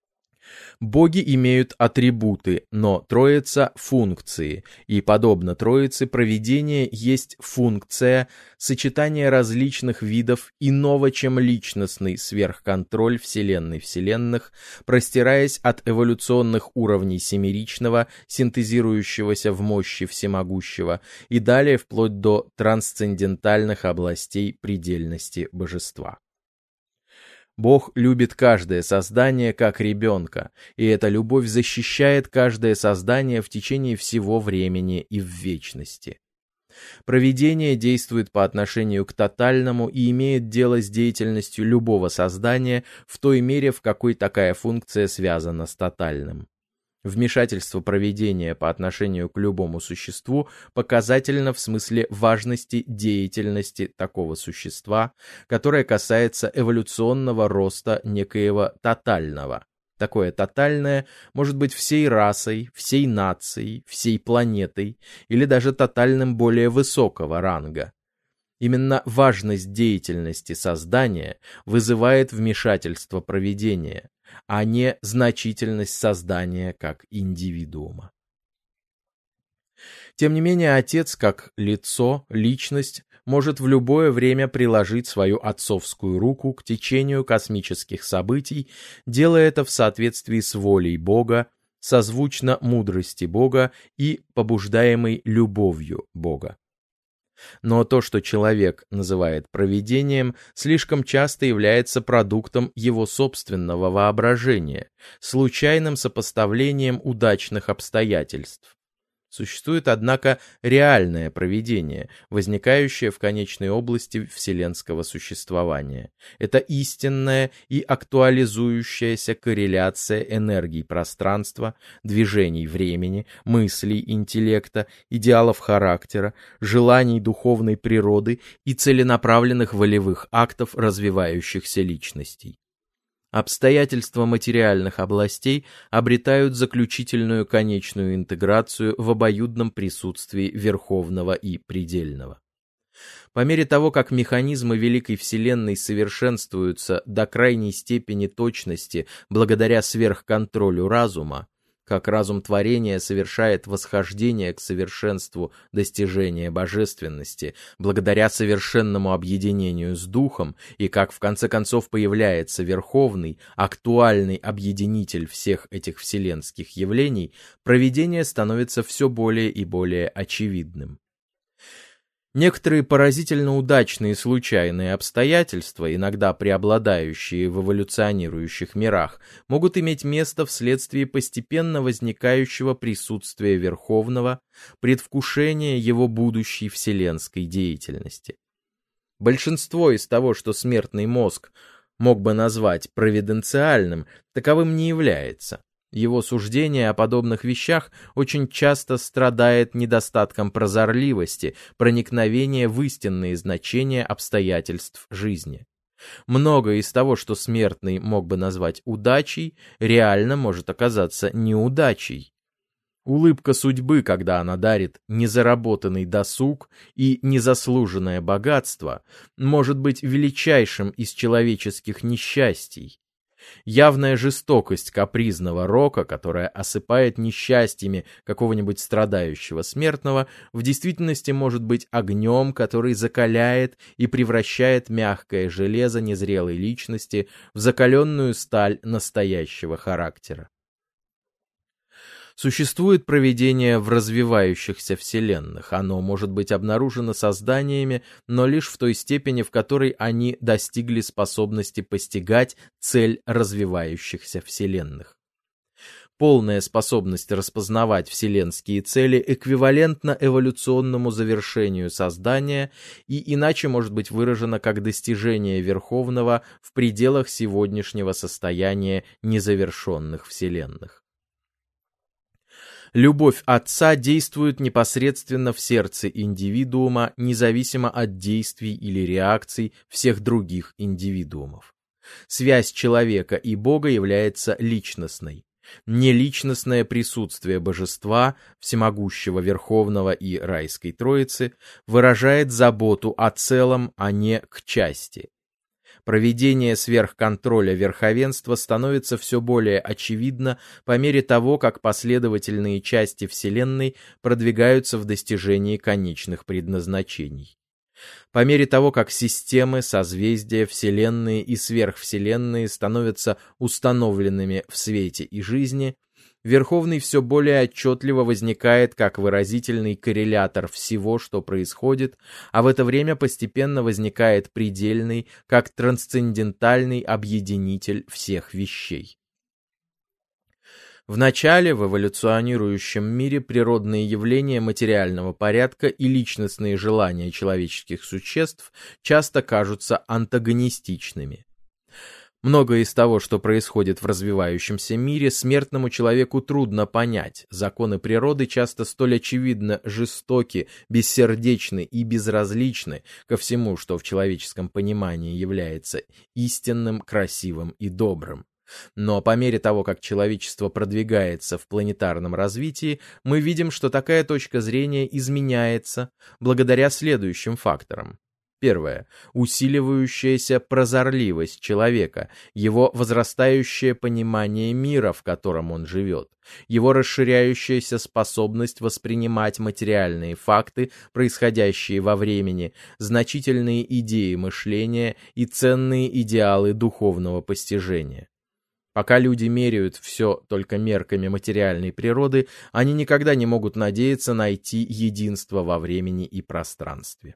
Боги имеют атрибуты, но Троица — функции, и, подобно Троице, провидение есть функция, сочетание различных видов иного, чем личностный сверхконтроль Вселенной вселенных, простираясь от эволюционных уровней семеричного, синтезирующегося в мощи всемогущего, и далее вплоть до трансцендентальных областей предельности божества. Бог любит каждое создание как ребенка, и эта любовь защищает каждое создание в течение всего времени и в вечности. Провидение действует по отношению к тотальному и имеет дело с деятельностью любого создания в той мере, в какой такая функция связана с тотальным. Вмешательство провидения по отношению к любому существу показательно в смысле важности деятельности такого существа, которое касается эволюционного роста некоего тотального. Такое тотальное может быть всей расой, всей нацией, всей планетой или даже тотальным более высокого ранга. Именно важность деятельности создания вызывает вмешательство провидения, а не значительность создания как индивидуума. Тем не менее, Отец, как лицо, личность, может в любое время приложить свою отцовскую руку к течению космических событий, делая это в соответствии с волей Бога, созвучно мудрости Бога и побуждаемой любовью Бога. Но то, что человек называет провидением, слишком часто является продуктом его собственного воображения, случайным сопоставлением удачных обстоятельств. Существует, однако, реальное провидение, возникающее в конечной области вселенского существования. Это истинная и актуализующаяся корреляция энергий пространства, движений времени, мыслей интеллекта, идеалов характера, желаний духовной природы и целенаправленных волевых актов развивающихся личностей. Обстоятельства материальных областей обретают заключительную конечную интеграцию в обоюдном присутствии верховного и предельного. По мере того, как механизмы Великой Вселенной совершенствуются до крайней степени точности благодаря сверхконтролю разума, как разум творения совершает восхождение к совершенству достижения божественности благодаря совершенному объединению с Духом, и как в конце концов появляется верховный, актуальный объединитель всех этих вселенских явлений, провидение становится все более и более очевидным. Некоторые поразительно удачные случайные обстоятельства, иногда преобладающие в эволюционирующих мирах, могут иметь место вследствие постепенно возникающего присутствия Верховного, предвкушения его будущей вселенской деятельности. Большинство из того, что смертный мозг мог бы назвать провиденциальным, таковым не является. Его суждение о подобных вещах очень часто страдает недостатком прозорливости, проникновения в истинные значения обстоятельств жизни. Многое из того, что смертный мог бы назвать удачей, реально может оказаться неудачей. Улыбка судьбы, когда она дарит незаработанный досуг и незаслуженное богатство, может быть величайшим из человеческих несчастий. Явная жестокость капризного рока, которая осыпает несчастьями какого-нибудь страдающего смертного, в действительности может быть огнем, который закаляет и превращает мягкое железо незрелой личности в закаленную сталь настоящего характера. Существует провидение в развивающихся вселенных. Оно может быть обнаружено созданиями, но лишь в той степени, в которой они достигли способности постигать цель развивающихся вселенных. Полная способность распознавать вселенские цели эквивалентна эволюционному завершению создания и иначе может быть выражена как достижение Верховного в пределах сегодняшнего состояния незавершенных вселенных. Любовь Отца действует непосредственно в сердце индивидуума, независимо от действий или реакций всех других индивидуумов. Связь человека и Бога является личностной. Неличностное присутствие Божества, Всемогущего Верховного и Райской Троицы, выражает заботу о целом, а не к части. Проведение сверхконтроля верховенства становится все более очевидно по мере того, как последовательные части Вселенной продвигаются в достижении конечных предназначений. По мере того, как системы, созвездия, вселенные и сверхвселенные становятся установленными в свете и жизни, Верховный все более отчетливо возникает как выразительный коррелятор всего, что происходит, а в это время постепенно возникает предельный, как трансцендентальный объединитель всех вещей. В начале в эволюционирующем мире природные явления материального порядка и личностные желания человеческих существ часто кажутся антагонистичными. Многое из того, что происходит в развивающемся мире, смертному человеку трудно понять. Законы природы часто столь очевидно жестоки, бессердечны и безразличны ко всему, что в человеческом понимании является истинным, красивым и добрым. Но по мере того, как человечество продвигается в планетарном развитии, мы видим, что такая точка зрения изменяется благодаря следующим факторам. Первое. Усиливающаяся прозорливость человека, его возрастающее понимание мира, в котором он живет, его расширяющаяся способность воспринимать материальные факты, происходящие во времени, значительные идеи мышления и ценные идеалы духовного постижения. Пока люди меряют все только мерками материальной природы, они никогда не могут надеяться найти единство во времени и пространстве.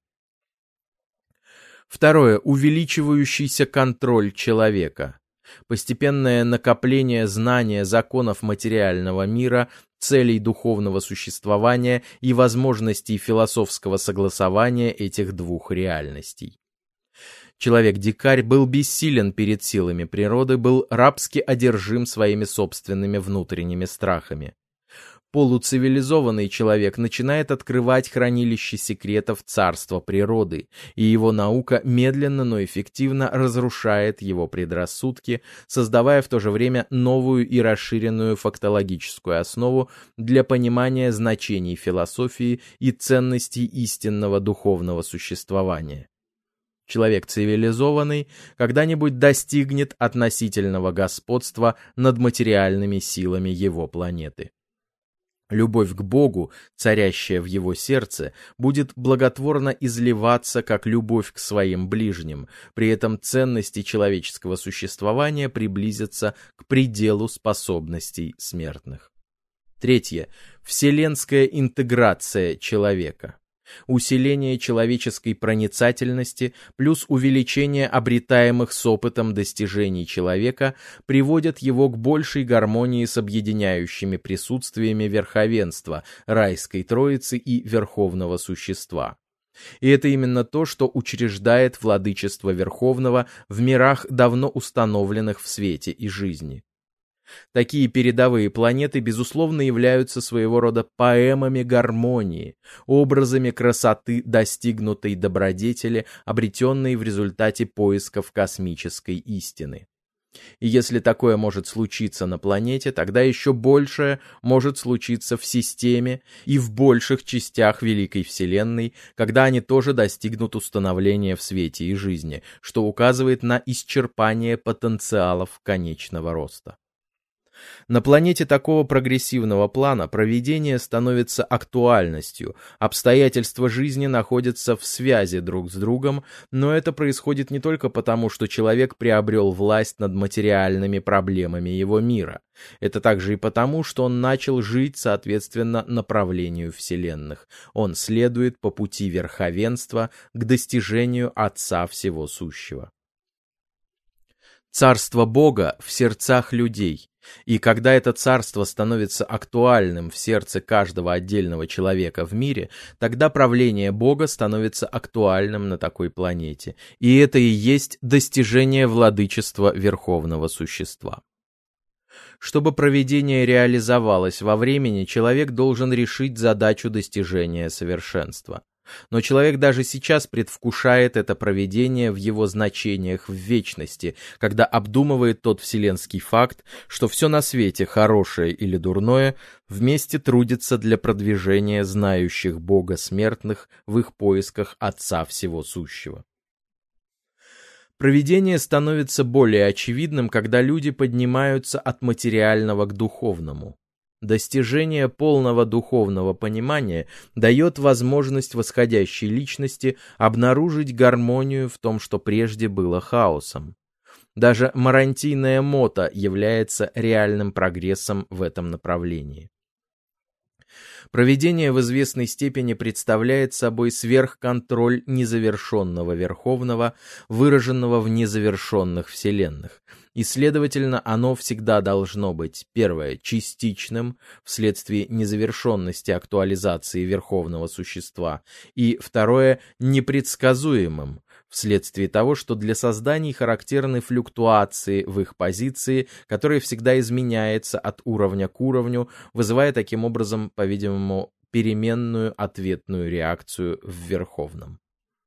Второе. Увеличивающийся контроль человека. Постепенное накопление знания законов материального мира, целей духовного существования и возможностей философского согласования этих двух реальностей. Человек-дикарь был бессилен перед силами природы, был рабски одержим своими собственными внутренними страхами. Полуцивилизованный человек начинает открывать хранилище секретов царства природы, и его наука медленно, но эффективно разрушает его предрассудки, создавая в то же время новую и расширенную фактологическую основу для понимания значений философии и ценностей истинного духовного существования. Человек цивилизованный когда-нибудь достигнет относительного господства над материальными силами его планеты. Любовь к Богу, царящая в его сердце, будет благотворно изливаться, как любовь к своим ближним, при этом ценности человеческого существования приблизятся к пределу способностей смертных. Третье. Вселенская интеграция человека. Усиление человеческой проницательности плюс увеличение обретаемых с опытом достижений человека приводят его к большей гармонии с объединяющими присутствиями верховенства, райской троицы и верховного существа. И это именно то, что учреждает владычество Верховного в мирах, давно установленных в свете и жизни. Такие передовые планеты, безусловно, являются своего рода поэмами гармонии, образами красоты достигнутой добродетели, обретенной в результате поисков космической истины. И если такое может случиться на планете, тогда еще большее может случиться в системе и в больших частях Великой Вселенной, когда они тоже достигнут установления в свете и жизни, что указывает на исчерпание потенциалов конечного роста. На планете такого прогрессивного плана провидение становится актуальностью, обстоятельства жизни находятся в связи друг с другом, но это происходит не только потому, что человек приобрел власть над материальными проблемами его мира. Это также и потому, что он начал жить соответственно направлению вселенных. Он следует по пути верховенства к достижению Отца Всего Сущего. Царство Бога в сердцах людей. И когда это царство становится актуальным в сердце каждого отдельного человека в мире, тогда правление Бога становится актуальным на такой планете. И это и есть достижение владычества Верховного Существа. Чтобы провидение реализовалось во времени, человек должен решить задачу достижения совершенства. Но человек даже сейчас предвкушает это провидение в его значениях в вечности, когда обдумывает тот вселенский факт, что все на свете, хорошее или дурное, вместе трудится для продвижения знающих Бога смертных в их поисках Отца Всего Сущего. Провидение становится более очевидным, когда люди поднимаются от материального к духовному. Достижение полного духовного понимания дает возможность восходящей личности обнаружить гармонию в том, что прежде было хаосом. Даже марантийная мота является реальным прогрессом в этом направлении. Провидение в известной степени представляет собой сверхконтроль незавершенного Верховного, выраженного в незавершенных вселенных, и, следовательно, оно всегда должно быть, первое, частичным, вследствие незавершенности актуализации Верховного Существа, и, второе, непредсказуемым, вследствие того, что для созданий характерны флюктуации в их позиции, которые всегда изменяются от уровня к уровню, вызывая таким образом, по-видимому, переменную ответную реакцию в Верховном.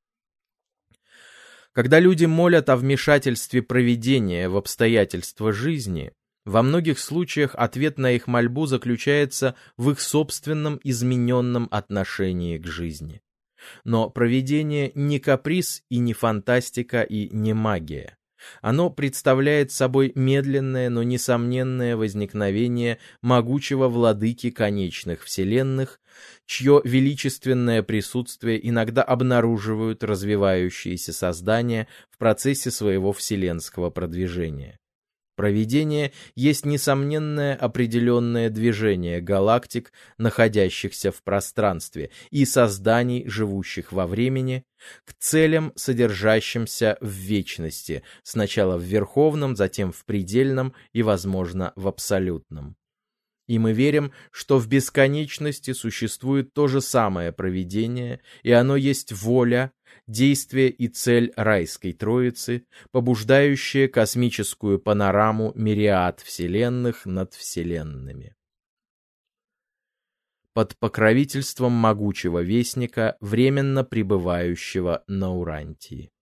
Когда люди молят о вмешательстве провидения в обстоятельства жизни, во многих случаях ответ на их мольбу заключается в их собственном измененном отношении к жизни. Но провидение не каприз и не фантастика и не магия. Оно представляет собой медленное, но несомненное возникновение могучего владыки конечных вселенных, чье величественное присутствие иногда обнаруживают развивающиеся создания в процессе своего вселенского продвижения. Провидение есть несомненное определенное движение галактик, находящихся в пространстве, и созданий, живущих во времени, к целям, содержащимся в вечности, сначала в верховном, затем в предельном и, возможно, в абсолютном. И мы верим, что в бесконечности существует то же самое провидение, и оно есть воля, действие и цель райской Троицы, побуждающая космическую панораму мириад вселенных над вселенными. Под покровительством могучего вестника, временно пребывающего на Урантии.